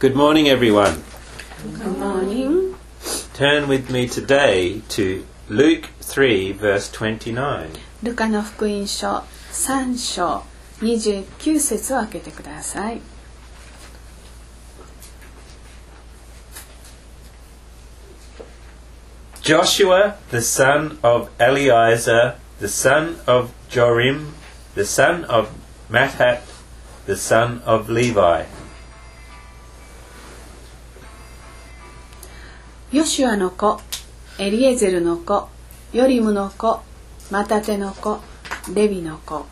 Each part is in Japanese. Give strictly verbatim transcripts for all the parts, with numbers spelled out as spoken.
Good morning, everyone. Good morning. Turn with me today to Luke three, verse twenty-nine. ルカの福音書さん章にじゅうきゅう節を開けてください。 Joshua, the son of Eleazar, the son of Jorim, the son of Matthat, the son of Levi. ヨシュアの子、エリエゼルの子、ヨリムの子、マタテの子、レビの子。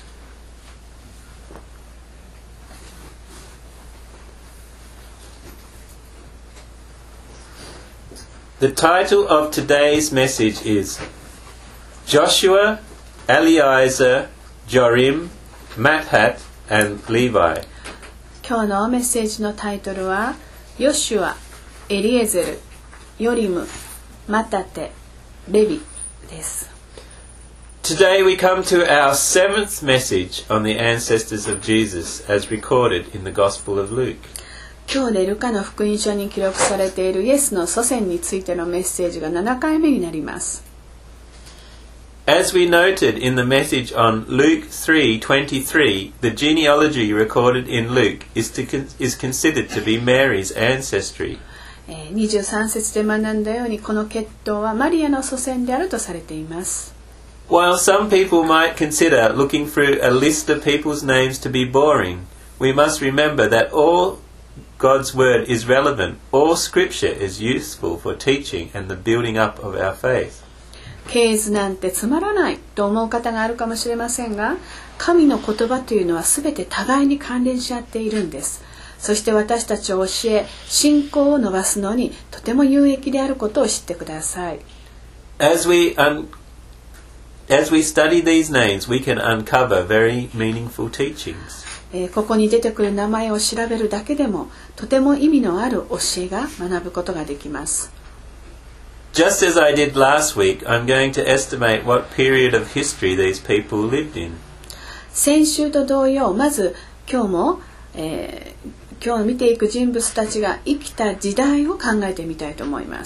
The title of today's message is Joshua, Eleazar, Jorim, Matthat, and Levi. 今日のメッセージのタイトルはヨシュア、エリエゼル、ヨリム、マタテ、レビです。 Today we come to our seventh message on the ancestors of Jesus as recorded in the Gospel of Luke. 今日でルカの福音書に記録されているイエスの祖先についてのメッセージがななかいめになります。 As we noted in the message on Luke three twenty-three, the genealogy recorded in Luke is, to con- is considered to be Mary's ancestry. にじゅうさん節で学んだようにこの血統はマリアの祖先であるとされています。 While some people might consider looking through a list of people's names to be boring, we must remember that all God's word is relevant. All scripture is useful for teaching and the building up of our faith. 系図なんてつまらないと思う方があるかもしれませんが、神の言葉というのはすべて互いに関連し合っているんです。そして私たちを教え、信仰を伸ばすのにとても有益であることを知ってください。 As we un- as we study these names, we can uncover very meaningful teachings. えー、ここに出てくる名前を調べるだけでもとても意味のある教えが学ぶことができます。 Just as I did last week, I'm going to estimate what period of history these people lived in. 先週と同様、まず今日も、えー今日見ていく人物たちが生きた時代を考えてみたいと思います。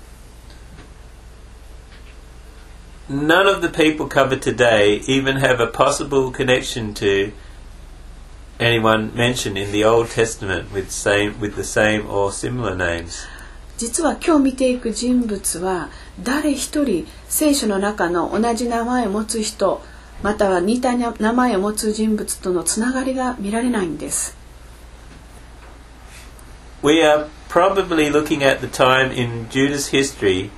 None of the people covered today even have a possible connection to anyone mentioned in the Old Testament with same with the same or similar names. 実は今日見ていく人物は誰一人聖書の中の同じ名前を持つ人または似た名前を持つ人物とのつながりが見られないんです。 We are probably looking at the time in Judah's history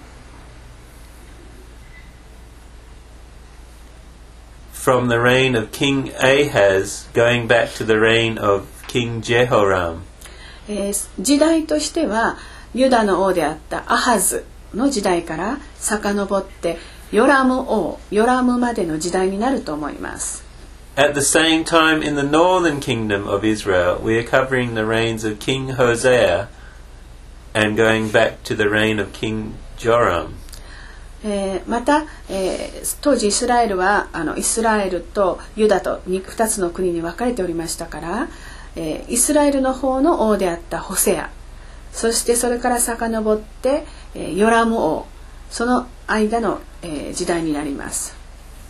from the reign of King Ahaz going back to the reign of King Jehoram. えー、時代としてはユダの王であったアハズの時代から遡ってヨラム王、ヨラムまでの時代になると思います。 At the same time, in the northern kingdom of Israel, we are covering the reigns of King Hosea and going back to the reign of King Joram. えー、また、えー、当時イスラエルはあのイスラエルとユダとふたつの国に分かれておりましたから、えー、イスラエルの方の王であったホセア、そしてそれから遡って、えー、ヨラム王、その間の、えー、時代になります。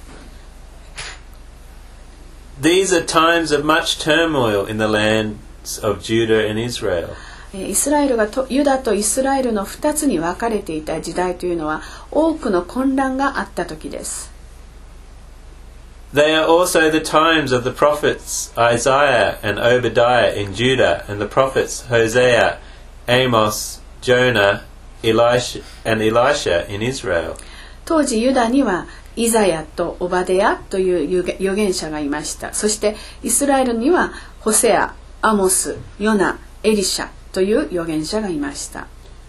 These are times of much turmoil in the lands of Judah and Israel. イスラエルがとユダとイスラエルのふたつに分かれていた時代というのは多くの混乱があった時です。 They are also the times of the prophets Isaiah and Obadiah in Judah and the prophets Hosea, Amos, Jonah, Elisha, and Elisha in Israel. 当時ユダにはイザヤとオバデヤという預言者がいました。そしてイスラエルにはホセア、アモス、ヨナ、エリシャという預言者がいました。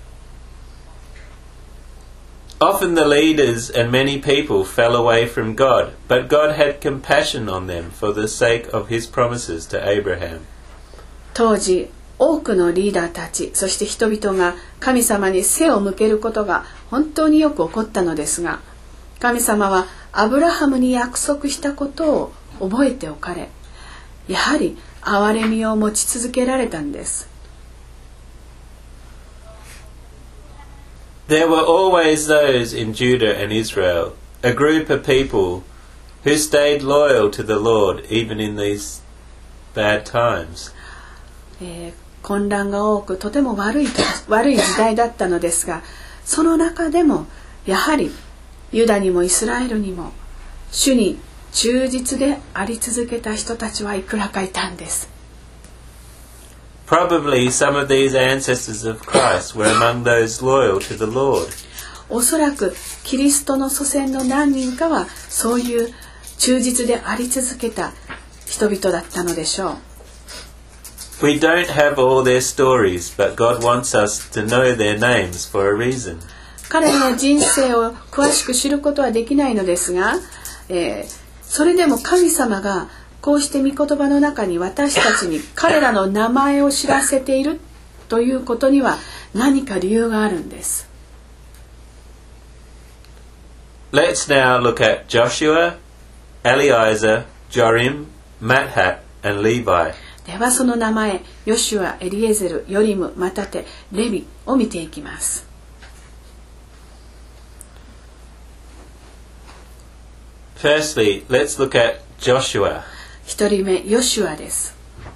Often the leaders and many people fell away from God, but God had compassion on them for the sake of his promises to Abraham. 当時多くのリーダーたち、そして人々が神様に背を向けることが本当によく起こったのですが、神様はアブラハムに約束したことを覚えておかれ、やはり憐れみを持ち続けられたんです。 There were always those in Judah and Israel, a group of people who stayed loyal to the Lord even in these bad times. えー、混乱が多くとても悪い悪い時代だったのですが、その中でもやはりユダにもイスラエルにも主に忠実であり続けた人たちはいくらかいたんです。 Probably some of these ancestors of Christ were among those loyal to the Lord. おそらくキリストの祖先の何人かはそういう忠実であり続けた人々だったのでしょう。 We don't have all their stories, but God wants us to know their names for a reason. 彼らの人生を詳しく知ることはできないのですが、えー、それでも神様がこうして御言葉の中に私たちに彼らの名前を知らせているということには何か理由があるんです。 Let's now look at Joshua, Eliezer, Jorim, Mathat, and Levi. ではその名前、ヨシュア、エリエゼル、ヨリム、マタテ、レビを見ていきます。 Firstly, let's look at Joshua. 一人目、ヨシュアです。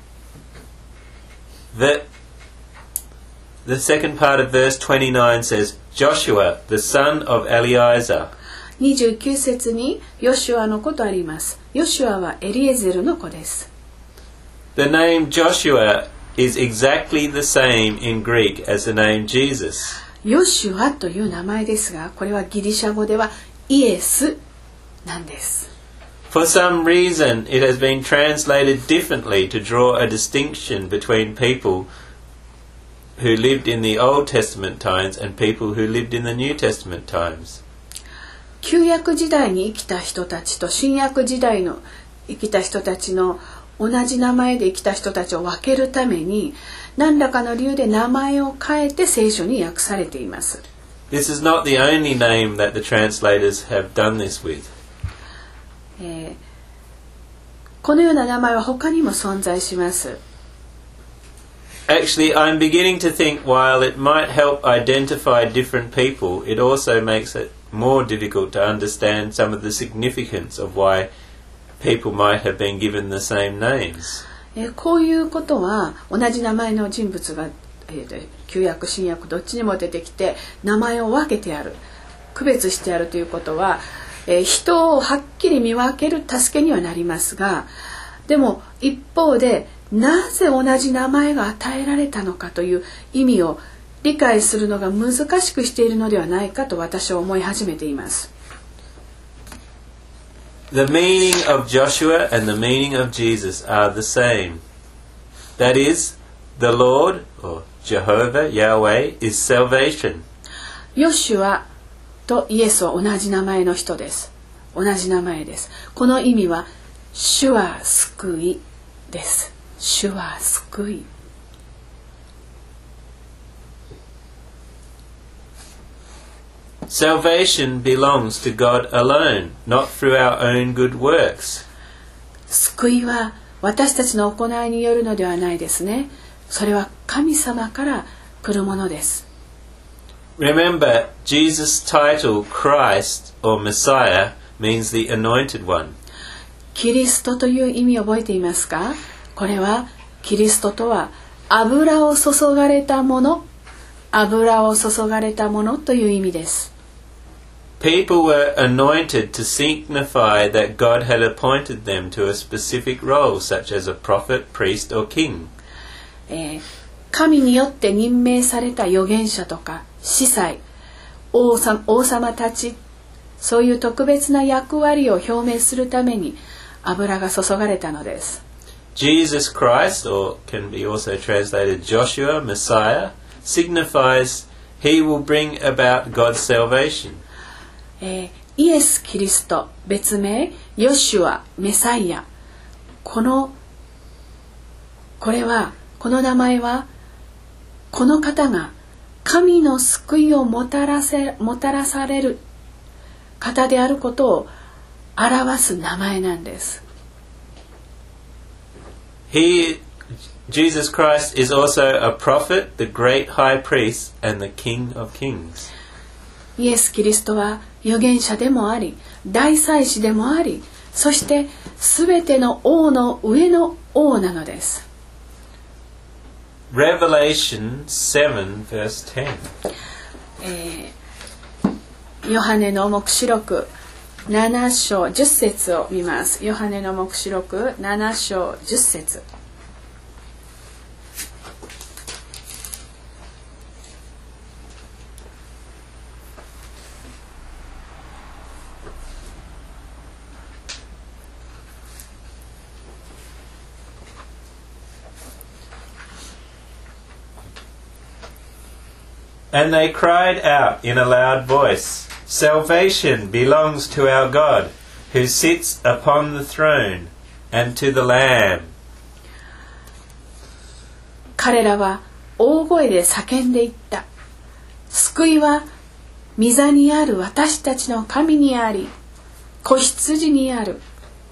The, the second part of verse twenty-nine says, Joshua, the son of Eliezer. にじゅうきゅう節にヨシュアの子とあります。ヨシュアはエリエゼルの子です。 The name Joshua is exactly the same in Greek as the name Jesus. ヨシュアという名前ですが、これはギリシャ語ではイエスなんです。 For some reason, it has been translated differently to draw a distinction between people who lived in the Old Testament times and people who lived in the New Testament times. 旧約時代に生きた人たちと新約時代の生きた人たちの同じ名前で生きた人たちを分けるために何らかの理由で名前を変えて聖書に訳されています。 This is not the only name that the translators have done this with. えー、このような名前は他にも存在します。 Actually, I'm beginning to think while it might help identify different people, it also makes it more difficult to understand some of the significance of why people might have been given the same names. えー、こういうことは同じ名前の人物が、えー、旧約新約どっちにも出てきて名前を分けてやる、区別してやるということは、えー、人をはっきり見分ける助けにはなりますが、でも一方でなぜ同じ名前が与えられたのかという意味を理解するのが難しくしているのではないかと私は思い始めています。 The meaning of Joshua and the meaning of Jesus are the same. That is, the Lord, or Jehovah, Yahweh, is salvation. ヨシュアとイエスは同じ名前の人です。同じ名前です。この意味は主は救いです。主は救い。 Salvation belongs to God alone, not through our own good works. 救いは私たちの行いによるのではないですね。それは神様から来るものです。 Remember, Jesus' title, Christ or Messiah, means the anointed one. キリストという意味を覚えていますか？これはキリストとは油を注がれたもの、油を注がれたものという意味です。 People were anointed to signify that God had appointed them to a specific role, such as a prophet, priest, or king. えー、神によって任命された預言者とか司祭、王様、王様たち、そういう特別な役割を表明するために油が注がれたのです。 Jesus Christ, or can be also translated Joshua, Messiah, signifies he will bring about God's salvation. えー、イエス・キリスト、別名ヨシュア、メサイア、このこれはこの名前はこの方が神の救いをもたらせもたらされる方であることを表す名前なんです。 He, Jesus Christ, is also a prophet, the great high priest, and the King of Kings. イエス・キリストは預言者でもあり、大祭司でもあり、そしてすべての王の上の王なのです。 Revelation seven verse ten、 えー、ヨハネの黙示録なな章じゅっ節を見ます。ヨハネの黙示録なな章じゅっ節。 And they cried out in a loud voice, Salvation belongs to our God, who sits upon the throne, and to the Lamb. 彼らは大声で叫んでいった。救いは御座にある私たちの神にあり、子羊にある。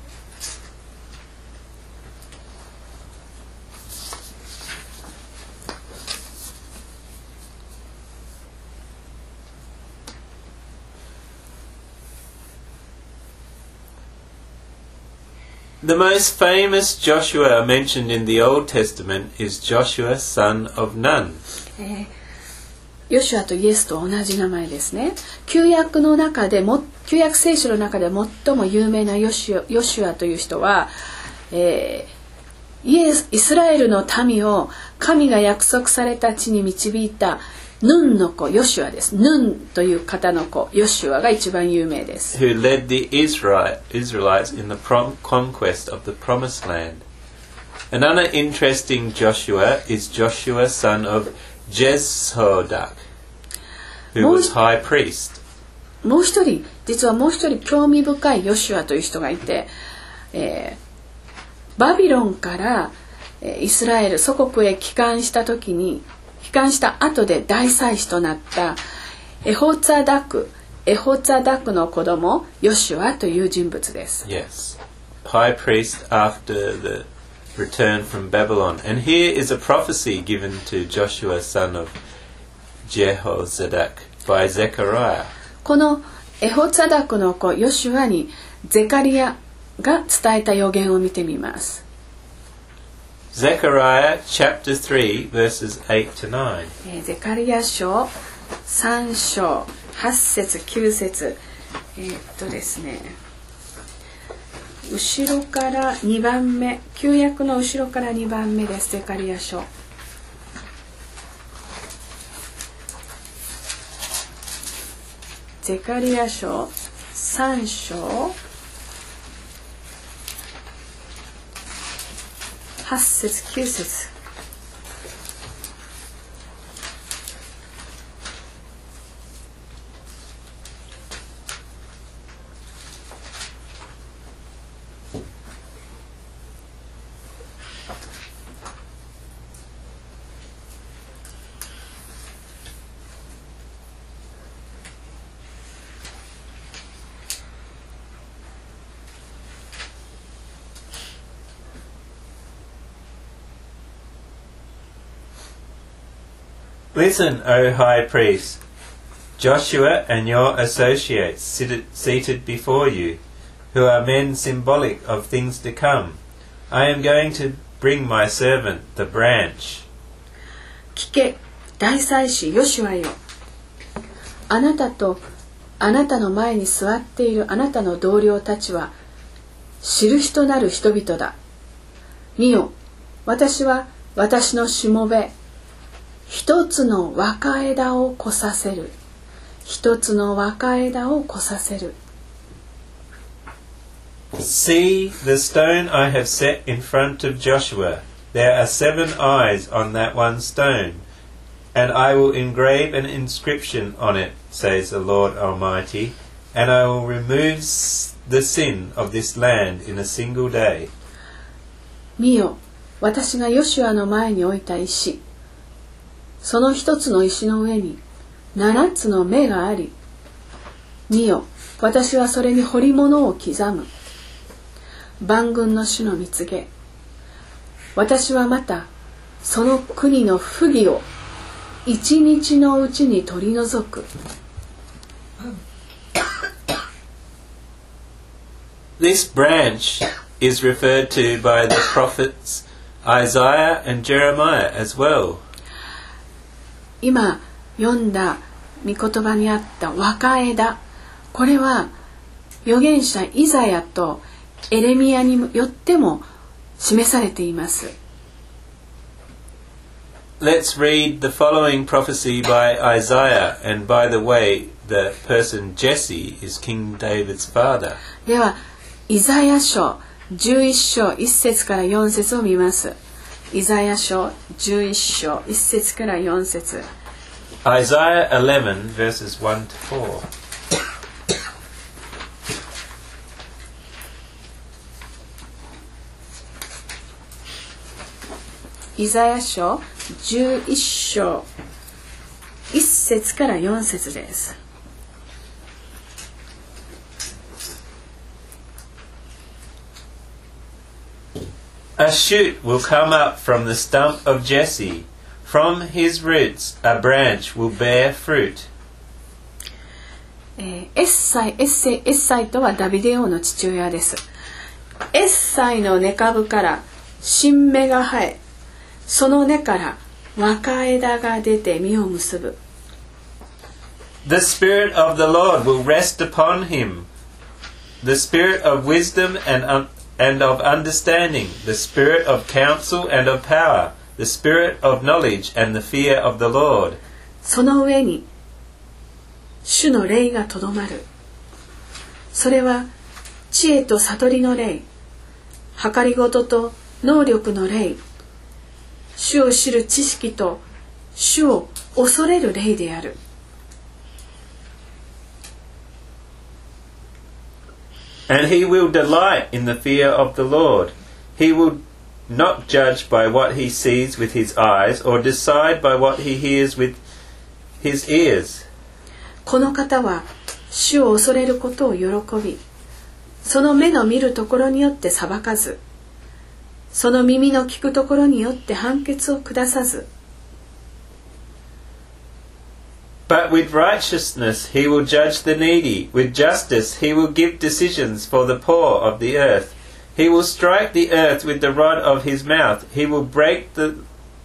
The most famous Joshua mentioned in the Old Testament is Joshua, son of Nun. えー、ヨシュアとイエスと同じ名前ですね。旧約の中でも、旧約聖書の中で最も有名なヨシュア、ヨシュアという人は、えー、イエス、イスラエルの民を神が約束された地に導いたヌンの子ヨシュアです。ヌンという方の子ヨシュアが一番有名です。 Who led the Israel, Israelites in the prom- conquest of the Promised Land. Another interesting Joshua is Joshua, son of Jehozadak, who was high priest. もう一人、実はもう一人興味深いヨシュアという人がいて、えー、バビロンからイスラエル祖国へ帰還した時に帰還した後で大祭司となったエホツァダクエホツァダクの子供ヨシュアという人物です。 Yes, high priest after the return from Babylon. And here is a prophecy given to Joshua, son of Jehozadak, by Zechariah. このエホツァダクの子ヨシュアにゼカリアが伝えた預言を見てみます。 Zechariah chapter three verses eight to nine. ゼカリア書さん章はち節きゅう節、えー、っとですね後ろからにばんめ、旧約の後ろからにばんめです。ゼカリア書ゼカリア書さん章はち節きゅう節。 Listen, O high priest, Joshua and your associates seated, seated before you, who are men symbolic of things to come. I am going to bring my servant, the branch. 聞け、大祭司ヨシュアよ。あなたとあなたの前に座っているあなたの同僚たちは印となる人々だ。見よ、私は私のしもべ一つの若枝を越させる。一つの若枝を越させる。 See the stone I have set in front of Joshua. There are seven eyes on that one stone, and I will engrave an inscription on it, says the Lord Almighty, and I will remove the sin of this land in a single day. 見よ、私がヨシュアの前に置いた石。その一つの石の上に七つの目があり、見よ、私はそれに彫り物を刻む。万軍の主の蜜げ。私はまたその国の不義を一日のうちに取り除く。 This branch is referred to by the prophets Isaiah and Jeremiah as well. 今読んだ御言葉にあった若枝、これは預言者イザヤとエレミヤによっても示されています。 Let's read the following prophecy by Isaiah, and by the way, the person Jesse is King David's father. ではイザヤ書じゅういっ章いち節からよん節を見ます。イザヤ書じゅういっ章いち節からよん節。 Isaiah eleven verses one to four. イザヤ書じゅういっ章いち節からよん節です。 A shoot will come up from the stump of Jesse. From his roots a branch will bear fruit. えー、エッサイ、エッセイ、エッサイとはダビデ王の父親です。エッサイの根株から新芽が生え、その根から若枝が出て実を結ぶ。 The Spirit of the Lord will rest upon him. The Spirit of wisdom and, un- and of understanding. The Spirit of counsel and of power. The Spirit of knowledge and the fear of the Lord. その上に主の霊がとどまる。それは知恵と悟りの霊、計りごとと能力の霊、主を知る知識と主を恐れる霊である。 And he will delight in the fear of the Lord. He will not judge by what he sees with his eyes, or decide by what he hears with his ears. この方は主を恐れることを喜び、その目の見るところによって裁かず、その耳の聞くところによって判決を下さず。 But with righteousness he will judge the needy. With justice he will give decisions for the poor of the earth. He will strike the earth with the rod of his mouth. He will break the...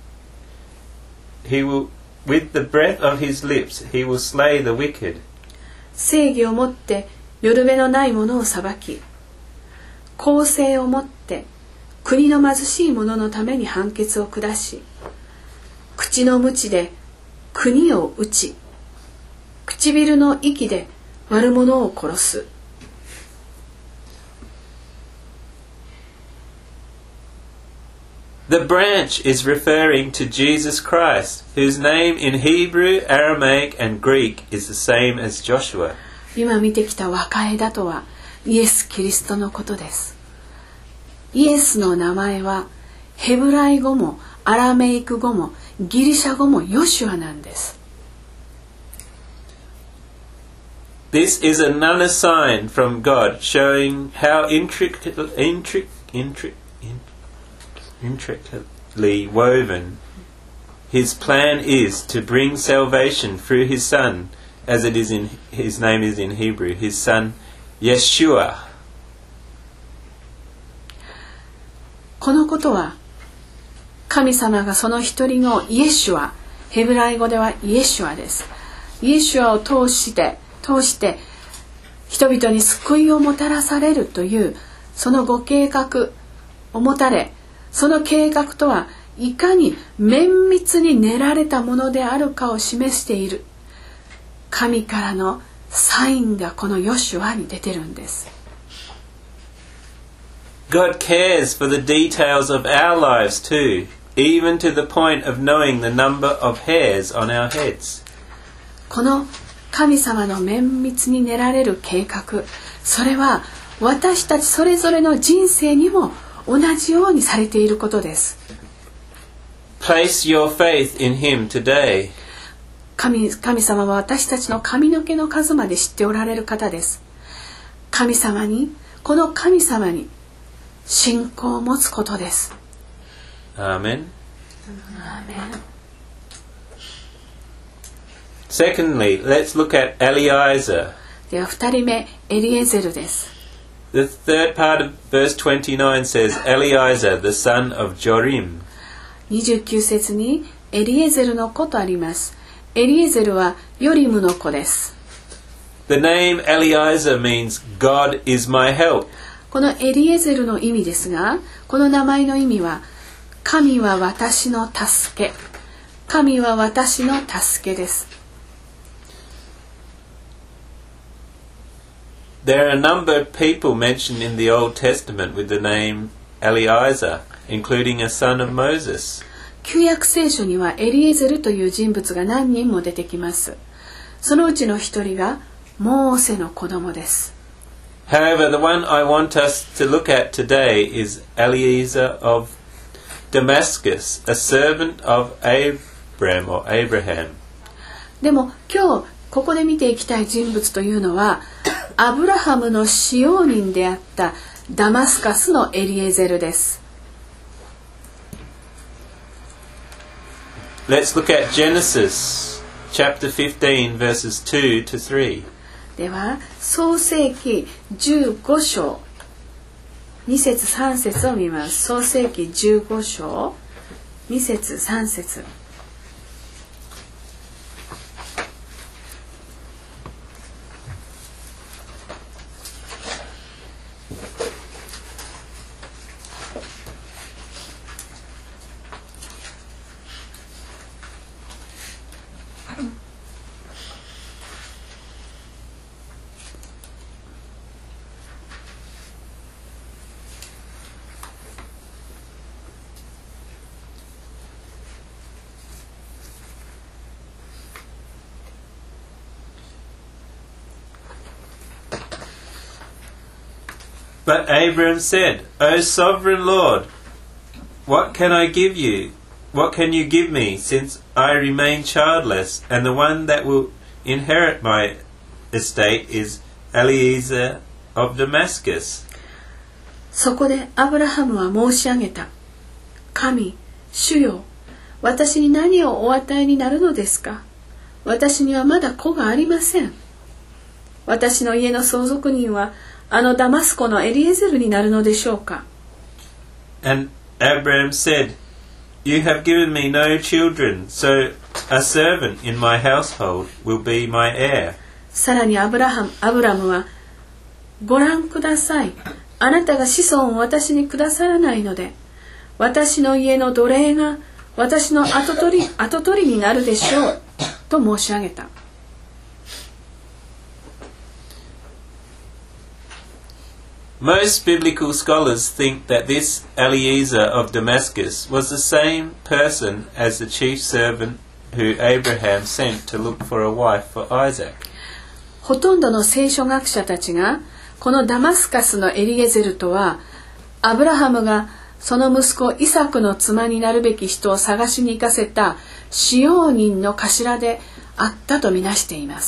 He will... With the breath of his lips he will slay the wicked. 正義をもってよるべのない者を裁き、公正をもって国の貧しい者のために判決を下し、口の鞭で国を打ち、唇の息で悪者を殺す。 The branch is referring to Jesus Christ, whose name in Hebrew, Aramaic and Greek is the same as Joshua. 今見てきた若枝とはイエス・キリストのことです。イエスの名前はヘブライ語もアラメイク語もギリシャ語もヨシュアなんです。 This is another sign from God showing how intricate, intric, intric, intricately woven His plan is to bring salvation through His Son, as it is in His name is in Hebrew, His Son Yeshua. このことは神様がその一人のイエシュア、ヘブライ語ではイエシュアです。イエシュアを通して通して人々に救いをもたらされるというそのご計画を持たれ、その計画とはいかに綿密に練られたものであるかを示している神からのサインがこのヨシュアに出てるんです。 God cares for the details of our lives too, even to the point of knowing the number of hairs on our heads. この神様の綿密に練られる計画、それは私たちそれぞれの人生にも同じようにされていることです。 Place your faith in Him today. 神、神様は私たちの髪の毛の数まで知っておられる方です。神様に、この神様に信仰を持つことです。 Amen. Amen. Secondly, let's look at Eliezer. では二人目、エリエゼルです。 The third part of verse twenty-nine says, Eliezer, the son of Jorim. にじゅうきゅう節にエリエゼルの子とあります。エリエゼルはヨリムの子です。 The name Eliezer means God is my help. このエリエゼルの意味ですが、この名前の意味は神は私の助け。神は私の助けです。 There are a number of people mentioned in the Old Testament with the name Eliezer, including a son of Moses. 旧約聖書にはエリエゼルという人物が何人も出てきます。そのうちの一人がモーセの子供です。 However, the one I want us to look at today is Eliezer of Damascus, a servant of Abram or Abraham. でも今日ここで見ていきたい人物というのはアブラハムの使用人であったダマスカスのエリエゼルです。 Let's look at Genesis chapter fifteen verses two to three. では創世記じゅうご章に節さん節を見ます。創世記じゅうご章に節さん節。 But Abram said, O sovereign Lord, what can I give you? What can you give me, since I remain childless, and the one that will inherit my estate is Eliezer of Damascus? そこでアブラハムは申し上げた。神、主よ、私に何をお与えになるのですか？私にはまだ子がありません。私の家の相続人はあのダマスコのエリエゼルになるのでしょうか。 And Abram said, You have given me no children, so a servant in my household will be my heir. さらにアブラハム、アブラムは、ご覧ください。あなたが子孫を私にくださらないので、私の家の奴隷が私の跡取り、跡取りになるでしょう。と申し上げた。 Most biblical scholars think that this Eliezer of Damascus was the same person as the chief servant who Abraham sent to look for a wife for Isaac. ほとんどの聖書学者たちがこのダマスカスのエリエゼルとはアブラハムがその息子イサクの妻になるべき人を探しに行かせた使用人の頭であったとみなしています。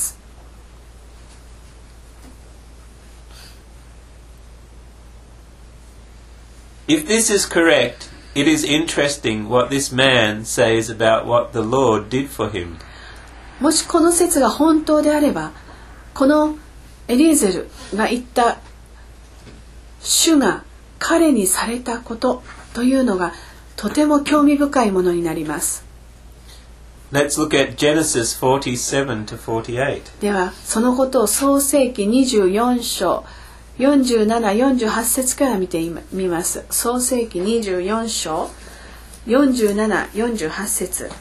If this is correct, it is interesting what this man says about what the Lord did for him. もしこの説が本当であれば、このエリエゼルが言った主が彼にされたことというのがとても興味深いものになります。 Let's look at Genesis forty-seven to forty-eight. ではそのことを創世記にじゅうよん章よんじゅうなな、よんじゅうはち節から見てみます。創世記にじゅうよん章よんじゅうなな、よんじゅうはち節。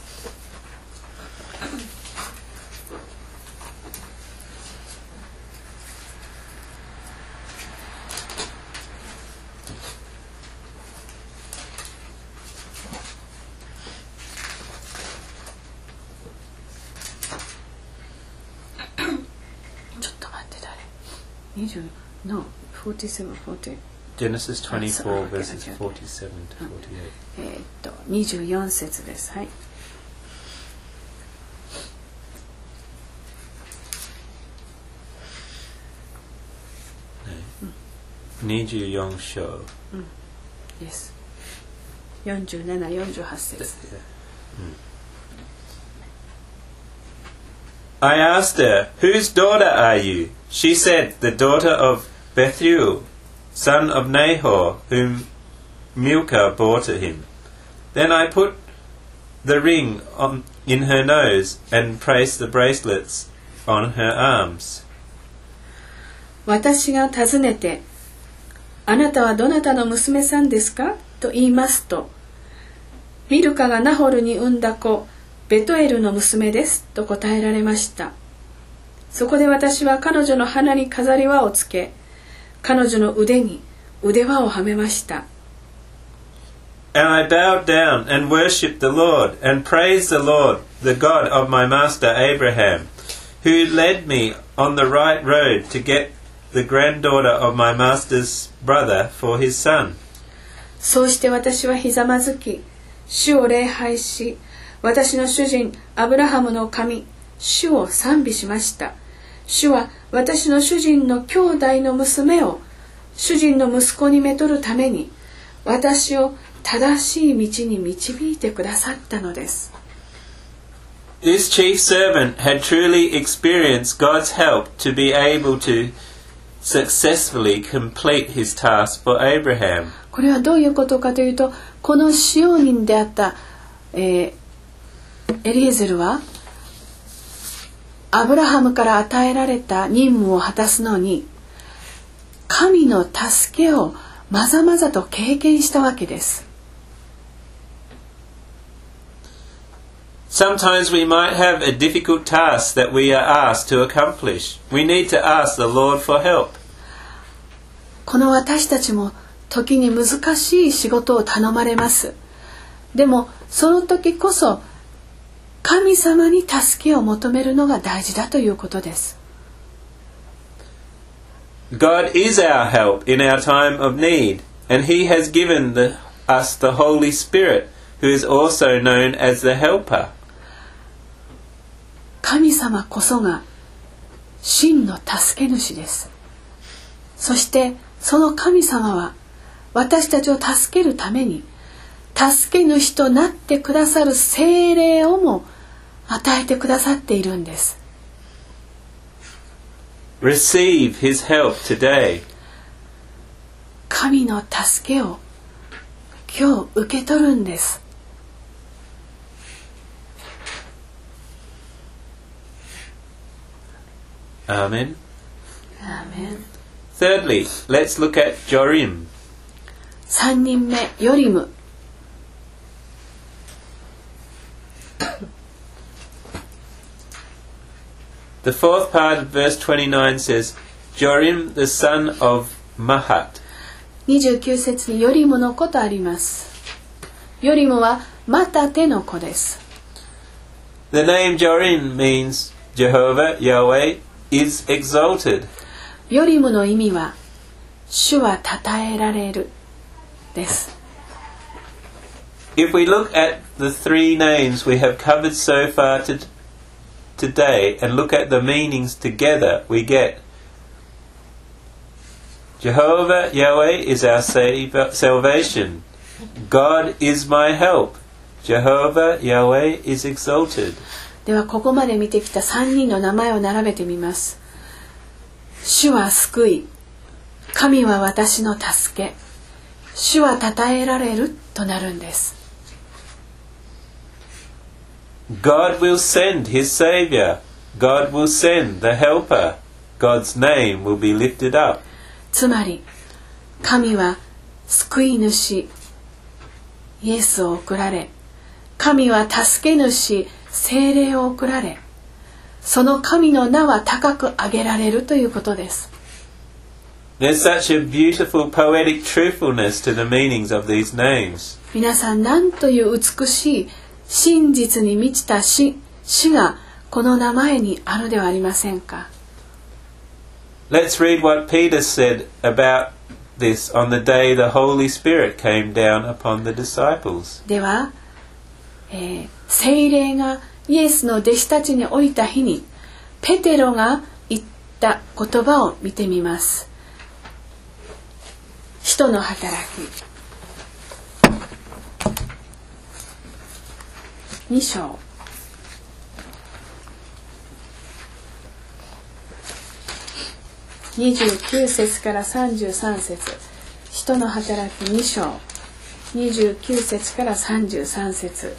ちょっと待って誰？にじゅう No, forty-seven, forty. Genesis twenty-four verses forty-seven to forty-eight. えーっとにじゅうよん節です。はい。 にじゅうよん章。 うん。Yes. よんじゅうなな、よんじゅうはち節。 I asked her, Whose daughter are you? She said, The daughter of Bethuel, son of Nahor, whom Milcah bore to him. Then I put the ring on, in her nose and placed the bracelets on her arms. 私が尋ねて、あなたはどなたの娘さんですかと言いますと、ミルカがナホルに産んだ子、ベトエルの娘ですと答えられました。そこで私は彼女の鼻に飾り輪をつけ、彼女の腕に腕輪をはめました。 And I bowed down and worshipped the Lord and praised the Lord, the God of my master Abraham, who led me on the right road to get the granddaughter of my master's brother for his son. そうして私はひざまずき、主を礼拝し、私の主人アブラハムの神、主を賛美しました。主は私の主人の兄弟の娘を主人の息子にめとるために、私を正しい道に導いてくださったのです。 This chief servant had truly experienced God's help to be able to successfully complete his task for Abraham. これはどういうことかというと、この使用人であった、えー、エリエゼルはアブラハムから与えられた任務を果たすのに、神の助けをまざまざと経験したわけです。 Sometimes we might have a difficult task that we are asked to accomplish. We need to ask the Lord for help. この私たちも時に難しい仕事を頼まれます。でもその時こそ神様に助けを求めるのが大事だということです。 God is our help in our time of need, and He has given the, us the Holy Spirit, who is also known as the Helper. 神様こそが真の助け主です。そしてその神様は私たちを助けるために助け主となってくださる聖霊をも与えてくださっているんです。 Receive His help today. 神の助けを今日受け取るんです。 Amen. Amen. Thirdly, let's look at Jorim. 三人目、ヨリム。 The fourth part of verse twenty-nine says, Jorim the son of Mahat. にじゅうきゅう節にヨリムの子とあります。ヨリムはマタテの子です。 The name Jorim means Jehovah, Yahweh, is exalted. ヨリムの意味は主は称えられるです。 If we look at the three names we have covered so far to, today and look at the meanings together, we get Jehovah, Yahweh is our save, salvation. God is my help. Jehovah, Yahweh is exalted. ではここまで見てきたさんにんの名前を並べてみます。主は救い、神は私の助け、主は称えられるとなるんです。 God will send His Savior. God will send the Helper. God's name will be lifted up. つまり、神は救い主、イエスを送られ、神は助け主、聖霊を送られ、その神の名は高く上げられるということです。 There's such a beautiful poetic truthfulness to the meanings of these names. 皆さん、なんという美しい真実に満ちた詩、詩がこの名前にあるではありませんか。 Let's read what Peter said about this on the day the Holy Spirit came down upon the disciples. では、えー、聖霊がイエスの弟子たちに降りた日にペテロが言った言葉を見てみます。使徒の働きに章にじゅうきゅう節からさんじゅうさん節。 使徒の働きに章にじゅうきゅう節からさんじゅうさん節。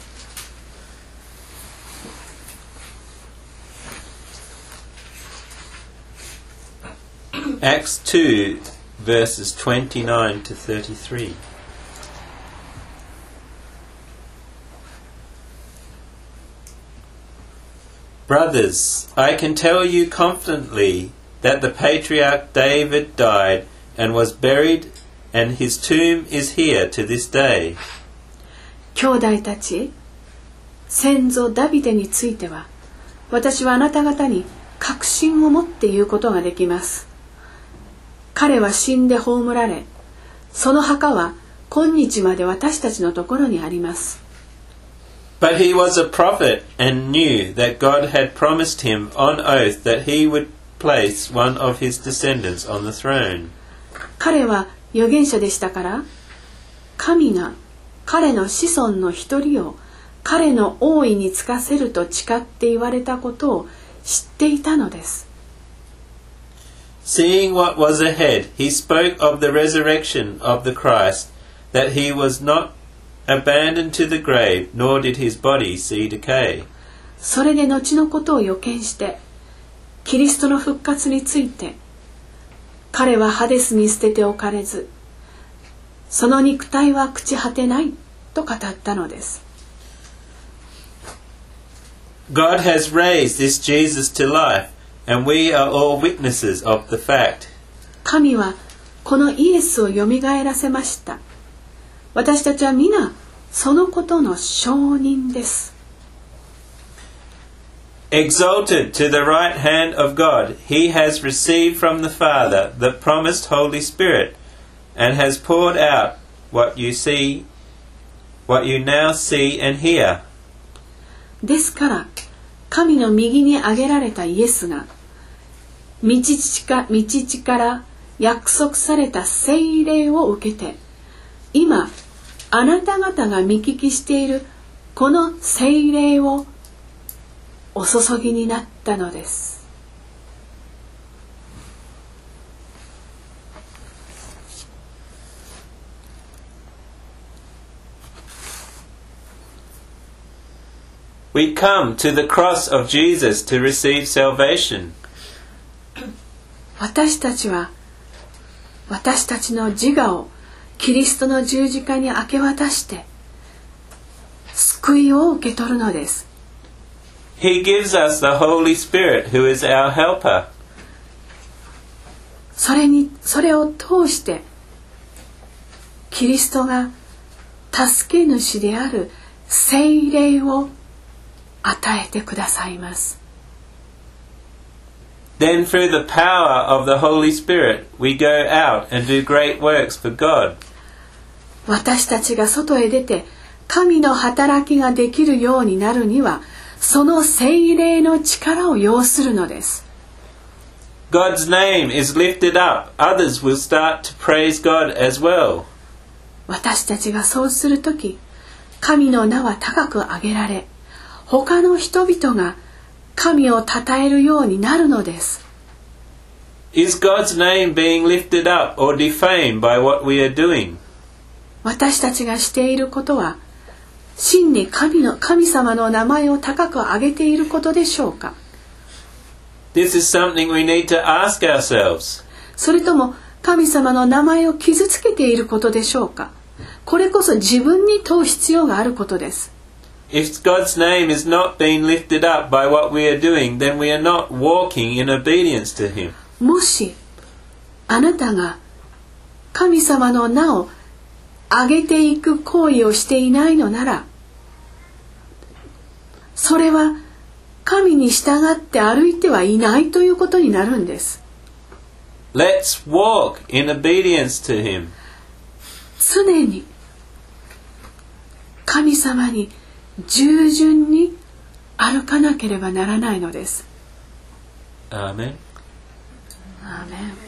Acts two, verses twenty-nine to thirty-three. Brothers, I can tell you confidently that the patriarch David died and was buried, and his tomb is here to this day. 兄弟たち、先祖ダビデについては、私はあなた方に確信を持って言うことができます。彼は死んで葬られ、その墓は今日まで私たちのところにあります。 But he was a prophet and knew that God had promised him on oath that he would place one of his descendants on the throne. 彼は預言者でしたから、神が彼の子孫の一人を彼の王位につかせると誓って言われたことを知っていたのです。 Seeing what was ahead, he spoke of the resurrection of the Christ, that he was not abandoned to the grave, nor did his body see decay. それで後のことを予見して、キリストの復活について、彼はハデスに捨てておかれず、その肉体は朽ち果てないと語ったのです。 God has raised this Jesus to life, and we are all witnesses of the fact. 神はこのイエスをよみがえらせました。私たちは皆そのことの証人です。 Exalted to the right hand of God, he has received from the Father the promised Holy Spirit, and has poured out what you see, what you now see and hear. ですから神の右に挙げられたイエスが御父か御父から約束された聖霊を受けて、今あなた方が見聞きしているこの聖霊をお注ぎになったのです。 We come to the cross of Jesus to receive salvation. 私たちは私たちの自我をキリストの十字架に明け渡して救いを受け取るのです。 He gives us the Holy Spirit who is our helper. それにそれを通してキリストが助け主である聖霊を与えてくださいます。 Then through the power of the Holy Spirit, we go out and do great works for God. 私たちが外へ出て神の働きができるようになるには、その聖霊の力を要するのです。 God's name is lifted up. Others will start to praise God as well. 私たちがそうするとき、神の名は高く上げられ、他の人々が神を称えるようになるのです。 Is God's name being lifted up or defamed by what we are doing? 私たちがしていることは、真に神の神様の名前を高く上げていることでしょうか。 This is something we need to ask ourselves. それとも神様の名前を傷つけていることでしょうか。これこそ自分に問う必要があることです。 If God's name is not being lifted up by what we are doing, then we are not walking in obedience to Him. もしあなたが神様の名を上げていく行為をしていないのなら、それは神に従って歩いてはいないということになるんです。 Let's walk in obedience to Him. 常に神様に従順に歩かなければならないのです。 アーメン。 アーメン。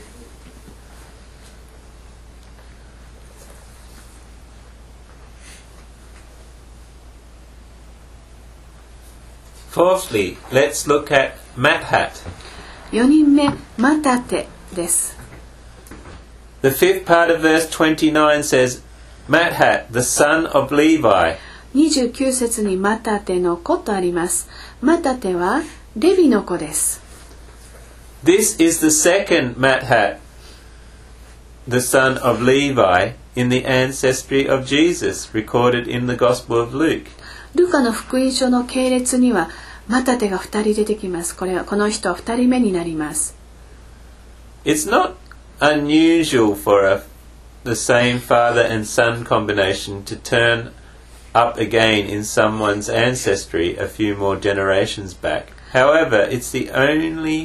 Fourthly, let's look at Mathat. よにんめマタテです。 The fifth part of verse twenty-nine says, Mathat, the son of Levi. にじゅうきゅう節にマタテの子とあります。マタテはレビの子です。 This is the second Mathat, the son of Levi, in the ancestry of Jesus, recorded in the Gospel of Luke. ルカの福音書の系列にはマタテがふたり出てきます。これはこの人はふたりめになります。 It's not unusual for a, the same father and son combination to turn up again in someone's ancestry a few more generations back. However, it's the only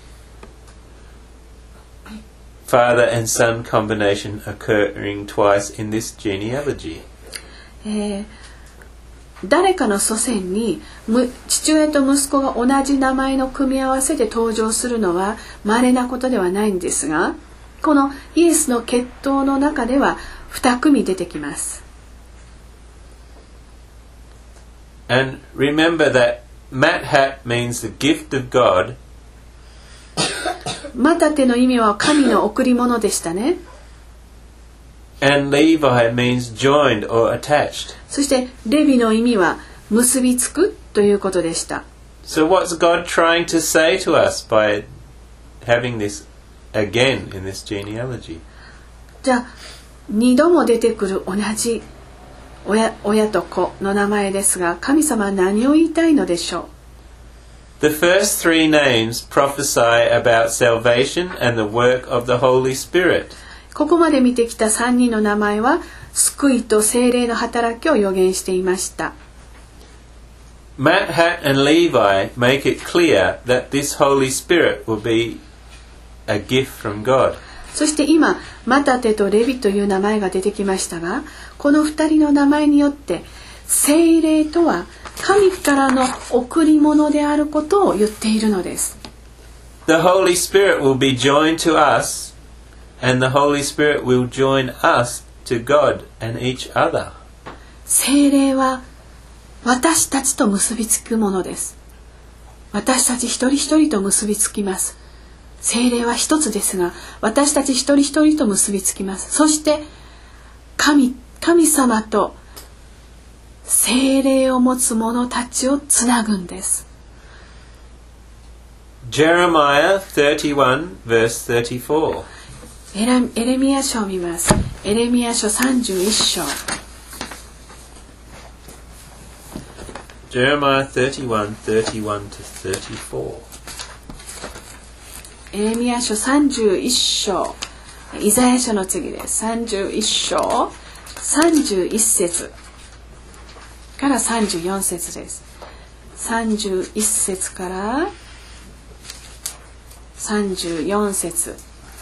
father and son combination occurring twice in this genealogy. えー、誰かの祖先に父親と息子が同じ名前の組み合わせで登場するのは稀なことではないんですが、このイエスの血統の中ではに組出てきます。 And remember that Mathat means the gift of God. マタテの意味は神の贈り物でしたね。 And Levi means joined or attached. そしてレビの意味は結びつくということでした。 So what's God trying to say to us by having this again in this genealogy? じゃあ二度も出てくる同じ 親, 親と子の名前ですが、神様は何を言いたいのでしょう。 The first three names prophesy about salvation and the work of the Holy Spirit. ここまで見てきたさんにんの名前は救いと聖霊の働きを予言していました。 Mathat and Levi make it clear that this Holy Spirit will be a gift from God. そして今マタテとレビという名前が出てきましたが、このふたりの名前によって聖霊とは神からの贈り物であることを言っているのです。 The Holy Spirit will be joined to us, and the Holy Spirit will join us to God and each other. 聖霊は私たちと結びつくものです。私たち一人一人と結びつきます。聖霊は一つですが、私たち一人一人と結びつきます。そして神、神様と聖霊を持つ者たちをつなぐんです。 Jeremiah thirty-one verse thirty-four. エレ、エレミヤ書を見ます。エレミヤ書さんじゅういっ章。 Jeremiah thirty-one thirty-one to thirty-four. エレミヤ書さんじゅういっ章。イザヤ書の次です。さんじゅういっ章さんじゅういっ節からさんじゅうよん節です。さんじゅういっ節からさんじゅうよん節。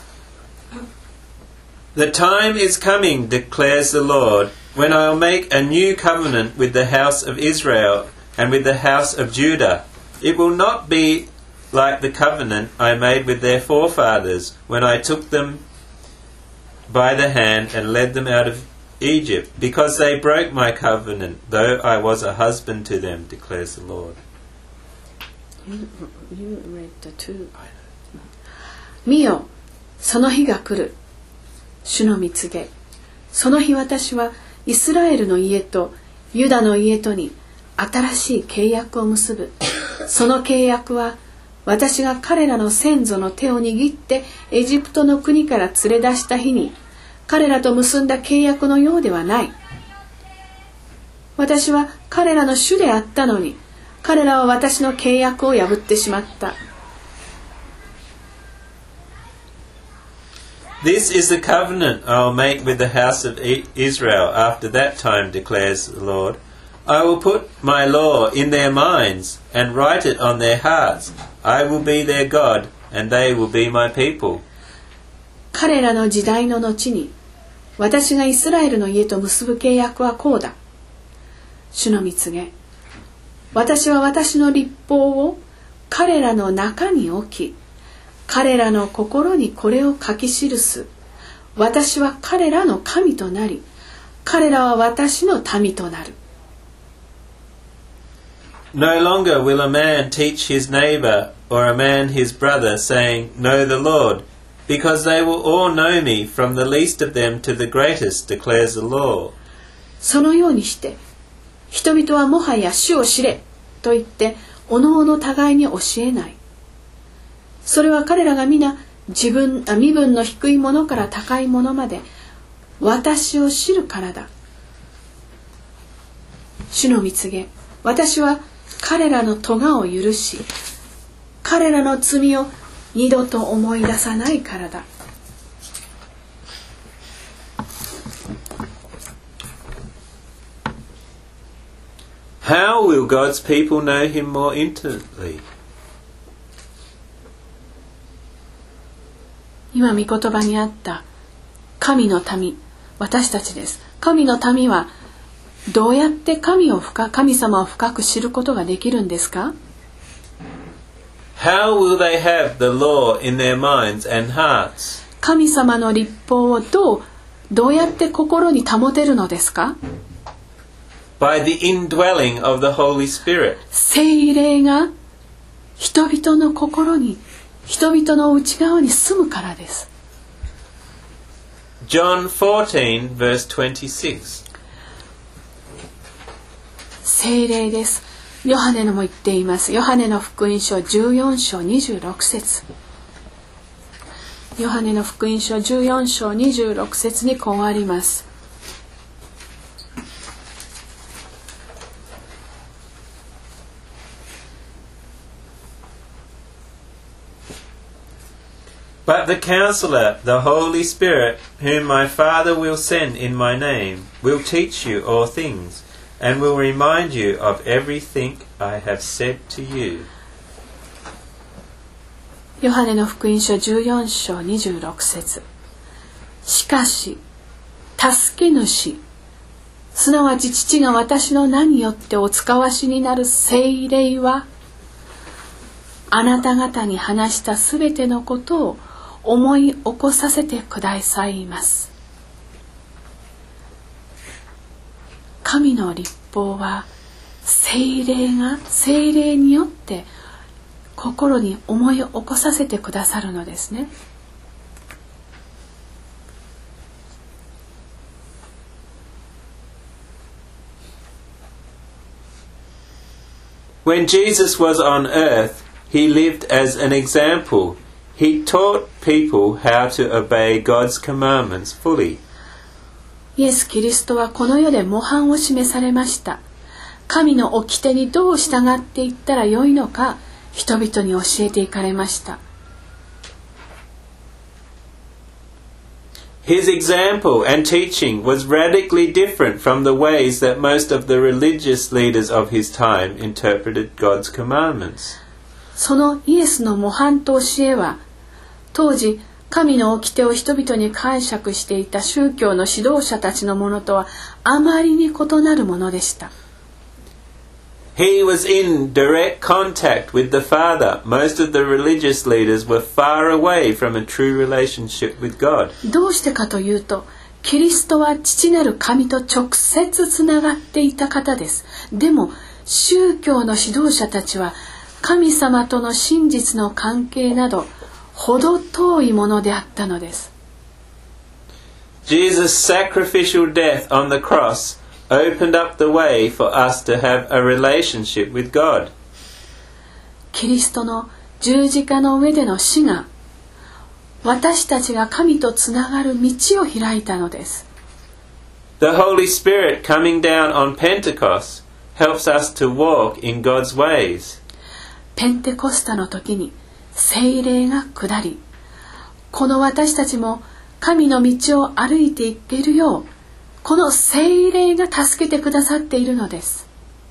The time is coming, declares the Lord, when I'll make a new covenant with the house of Israel and with the house of Judah. It will not be like the covenant I made with their forefathers when I took them by the hand and led them out of Egypt, because they broke my covenant, though I was a husband to them, declares the Lord. You, you read the two. 見よ、その日が来る。主の御告げ。その日私はイスラエルの家とユダの家とに新しい契約を結ぶ。その契約は私が彼らの先祖の手を握ってエジプトの国から連れ出した日に彼らと結んだ契約のようではない。私は彼らの主であったのに、彼らは私の契約を破ってしまった。 This is the covenant I will make with the house of Israel after that time, declares the Lord. I will put my law in their minds and write it on their hearts. I will be their God, and they will be my people. 彼らの時代の後に、私がイスラエルの家と結ぶ契約はこうだ。主の御告げ。私は私の律法を彼らの中に置き、彼らの心にこれを書き記す。私は彼らの神となり、彼らは私の民となる。 No longer will a man teach his neighbor or a man his brother, saying, Know the Lord, because they will all know me from the least of them to the greatest, declares the law. そのようにして人々はもはや主を知れと言っておのおの互いに教えない。それは彼らが皆自分身分の低いものから高いものまで私を知るからだ。主の御告げ、私は彼らの咎を許し、彼らの罪を二度と思い出さないからだ。 How will God's people know him more intimately? 今御言葉にあった神の民、私たちです。神の民はどうやって神を深神様を深く知ることができるんですか？ How will they have the law in their minds and hearts? 神様の律法をどうどうやって心に保てるのですか？ By the indwelling of the Holy Spirit. 聖霊が人々の心に、人々の内側に住むからです。 John fourteen verse twenty-six. 聖霊です。ヨハネのも言っています。ヨハネの福音書じゅうよん章にじゅうろく節。ヨハネの福音書じゅうよん章にじゅうろく節にこうあります。 But the Counselor, the Holy Spirit, whom my Father will send in my name, will teach you all things, and will remind you of everything I have said to you. ヨハネの福音書じゅうよん章にじゅうろく節。しかし、助け主、すなわち父が私の名によってお使わしになる聖霊は、あなた方に話したすべてのことを思い起こさせてくださいます。神の律法は聖霊が聖霊によって心に思い起こさせてくださるのですね。 When Jesus was on earth, he lived as an example. He taught people how to obey God's commandments fully. イエス・キリストはこの世で模範を示されました。神の掟にどう従っていったらよいのか、人々に教えていかれました。 His example and teaching was radically different from the ways that most of the religious leaders of his time interpreted God's commandments. そのイエスの模範と教えは、当時神の掟を人々に解釈していた宗教の指導者たちのものとはあまりに異なるものでした。 He was in direct contact with the Father. Most of the religious leaders were far away from a true relationship with God. どうしてかというと、キリストは父なる神と直接つながっていた方です。でも宗教の指導者たちは神様との真実の関係などほど遠いものであったのです。 Jesus' sacrificial death on the cross opened up the way for us to have a relationship with God. キリストの十字架の上での死が私たちが神とつながる道を開いたのです。 The Holy Spirit coming down on Pentecost helps us to walk in God's ways. ペンテコスタの時に聖霊が下り、この私たちも神の道を歩いていけるよう、この聖霊が助けてくださっているのです。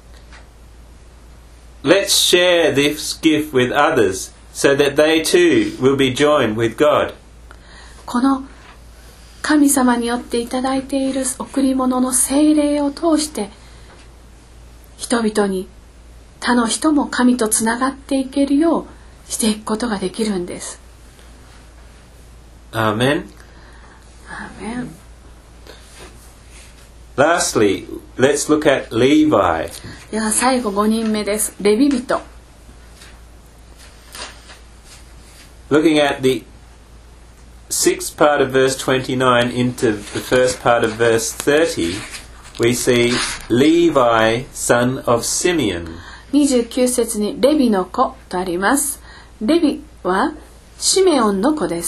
Let's share this gift with others so that they too will be joined with God. この神様によっていただいている贈り物の聖霊を通して人々に他の人も神とつながっていけるようしていくことができるんです。 Amen. アーメン。 Lastly, let's look at Levi. では最後ごにんめです。レビ人。 Looking at the sixth part of verse twenty-nine into the first part of verse thirty, we see Levi, son of Simeon. にじゅうきゅう節にレビの子とあります。レビはシメオンの子です。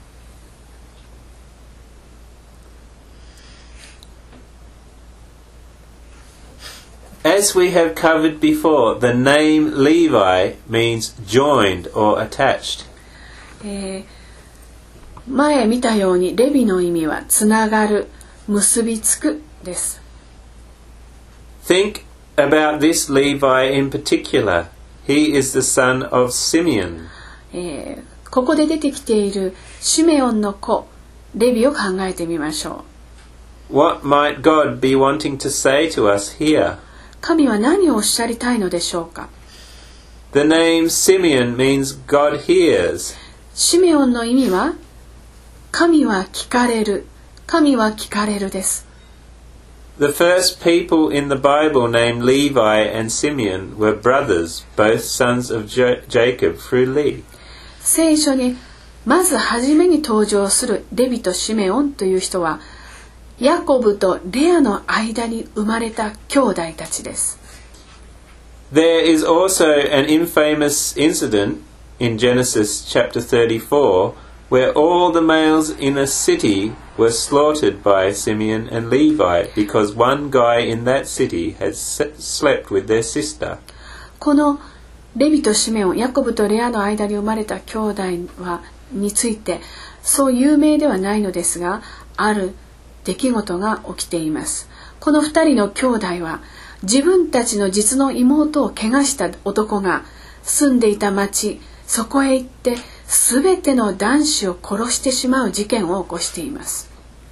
As we have covered before, the name Levi means joined or attached. えー、前見たようにレビの意味はつながる、結びつくです。 Think about this Levi in particular. He is the son of Simeon. えー、ここで出てきているシメオンの子、レビを考えてみましょう。What might God be wanting to say to us here? 神は何をおっしゃりたいのでしょうか。 The name Simeon means God hears. シメオンの意味は神は聞かれる、神は聞かれるです。 The first people in the Bible named Levi and Simeon were brothers, both sons of Jacob through Leah. 聖書にまず初めに登場するレビとシメオンという人はヤコブとレアの間に生まれた兄弟たちです。 There is also an infamous incident in Genesis chapter thirty-four where all the males in a city were slaughtered by Simeon and Levi because one guy in that city had slept with their sister. このレビとシメオン、ヤコブとレアの間に生まれた兄弟はについてそう有名ではないのですが、ある出来事が起きています。この二人の兄弟は自分たちの実の妹を怪我した男が住んでいた町、そこへ行ってすべての男子を殺してしまう事件を起こしています。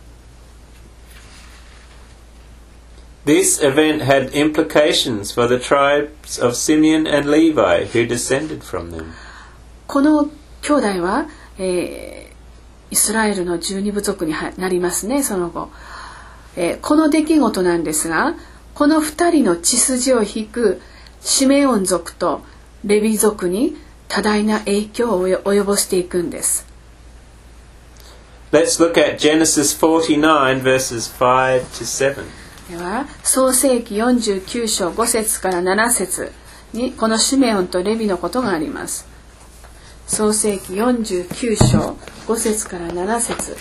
This event had implications for the tribes of Simeon and Levi who descended from them. この兄弟は、えーイスラエルの十二部族になりますね。その後、えー、この出来事なんですが、この二人の血筋を引くシメオン族とレビ族に多大な影響を及ぼしていくんです。 Let's look at Genesis forty-nine verses five to seven. では、創世記よんじゅうきゅう章ご節からなな節にこのシメオンとレビのことがあります。創世記よんじゅうきゅう章ご節からなな節。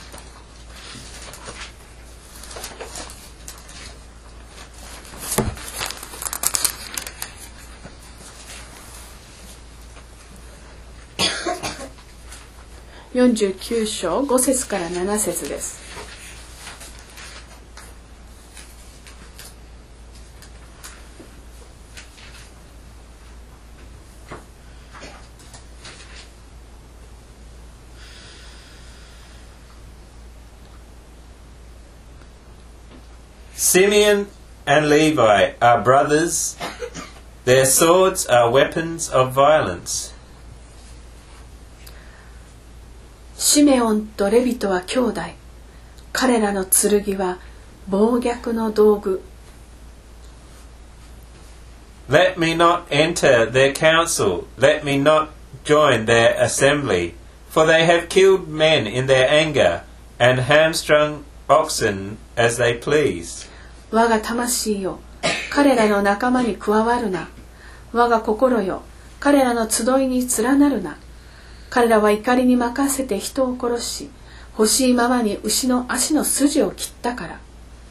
よんじゅうきゅう章ご節からなな節です。 Simeon and Levi are brothers. Their swords are weapons of violence. シメオンとレビトは兄弟。彼らの剣は暴虐の道具。 Let me not enter their council. Let me not join their assembly. For they have killed men in their anger and hamstrung oxen as they please. 我が魂よ、彼らの仲間に加わるな。我が心よ、彼らの集いに連なるな。彼らは怒りに任せて人を殺し、欲しいままに牛の足の筋を切ったから。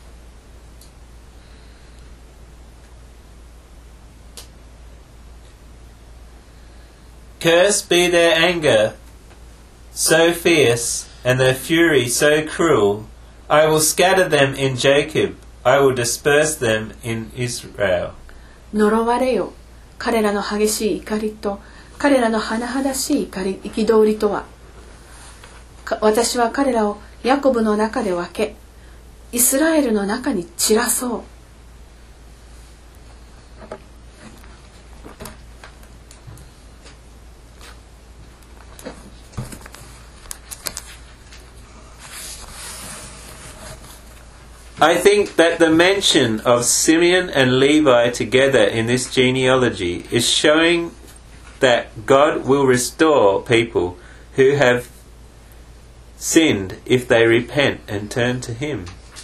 Cursed be their anger, so fierce, and their fury so cruel. I will scatter them in Jacob.I will disperse them in Israel. 呪われよ、彼らの激しい怒りと彼らの甚だしい怒り憤りとは。私は彼らをヤコブの中で分け、イスラエルの中に散らそう。 I think that the mention of Simeon and Levi together in this genealogy is showing that God will restore people who have sinned if they repent and turn to Him.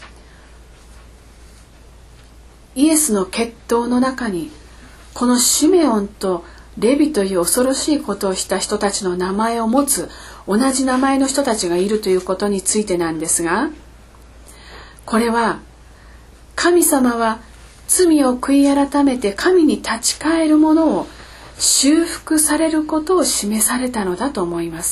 イエスの血統の中にこのシメオンとレビという恐ろしいことをした人たちの名前を持つ同じ名前の人たちがいるということについてなんですが、これは神様は罪を悔い改めて神に立ち返るものを修復されることを示されたのだと思います。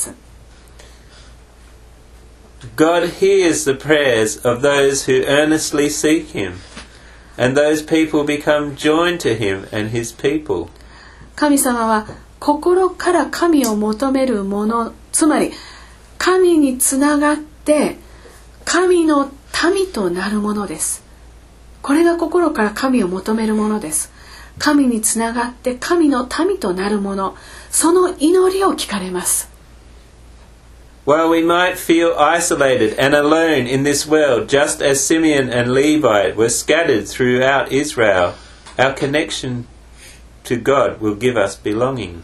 God hears the prayers of those who earnestly seek Him, and those people become joined to Him and His people. 神様は心から神を求める者、つまり神につながって神の民となるものです。これが心から神を求めるものです。神につながって神の民となるもの、その祈りを聞かれます。 While we might feel isolated and alone in this world, just as Simeon and Levi were scattered throughout Israel, our connection to God will give us belonging.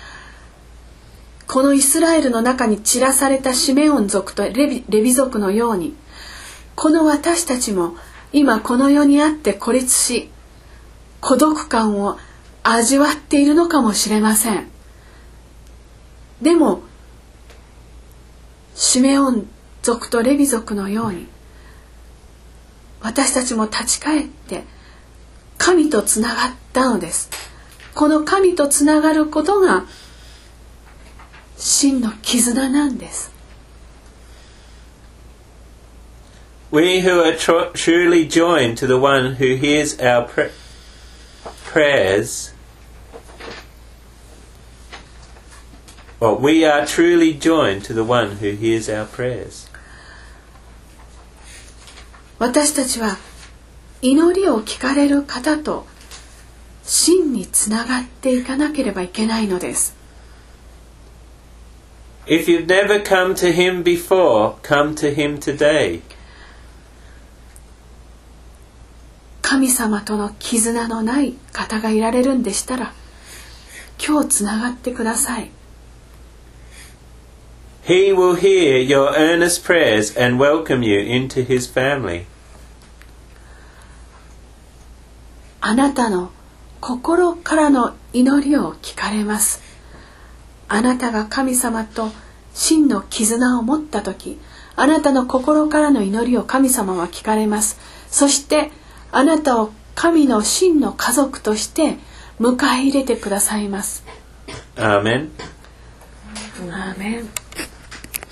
このイスラエルの中に散らされたシメオン族とレビ、レビ族のように、この私たちも今この世にあって孤立し、孤独感を味わっているのかもしれません。でもシメオン族とレビ族のように、私たちも立ち返って神とつながったのです。この神とつながることが真の絆なんです。 We who are tr- truly joined to the one who hears our pr- prayers, well, we are truly joined to the one who hears our prayers. 私たちは祈りを聞かれる方と真につながっていかなければいけないのです。 If you've never come to Him before, come to Him today. 神様との絆のない方がいられるんでしたら、今日つながってください。 He will hear your earnest prayers and welcome you into His family. あなたの心からの祈りを聞かれます。あなたが神様と真の絆を持ったとき、あなたの心からの祈りを神様は聞かれます。そしてあなたを神の真の家族として迎え入れてくださいます。 アーメン。 アーメン。